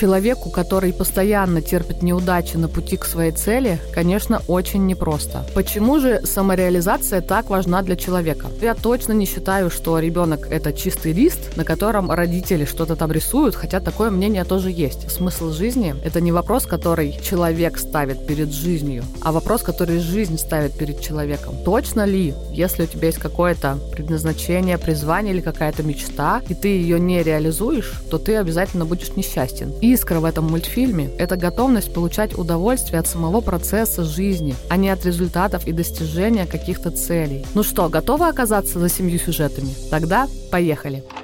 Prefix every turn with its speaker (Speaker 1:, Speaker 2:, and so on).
Speaker 1: Человеку, который постоянно терпит неудачи на пути к своей цели, конечно, очень непросто. Почему же самореализация так важна для человека? Я точно не считаю, что ребенок – это чистый лист, на котором родители что-то там рисуют, хотя такое мнение тоже есть. Смысл жизни – это не вопрос, который человек ставит перед жизнью, а вопрос, который жизнь ставит перед человеком. Точно ли, если у тебя есть какое-то предназначение, призвание или какая-то мечта, и ты ее не реализуешь, то ты обязательно будешь несчастен. Искра в этом мультфильме – это готовность получать удовольствие от самого процесса жизни, а не от результатов и достижения каких-то целей. Ну что, готовы оказаться за 7 сюжетами? Тогда поехали!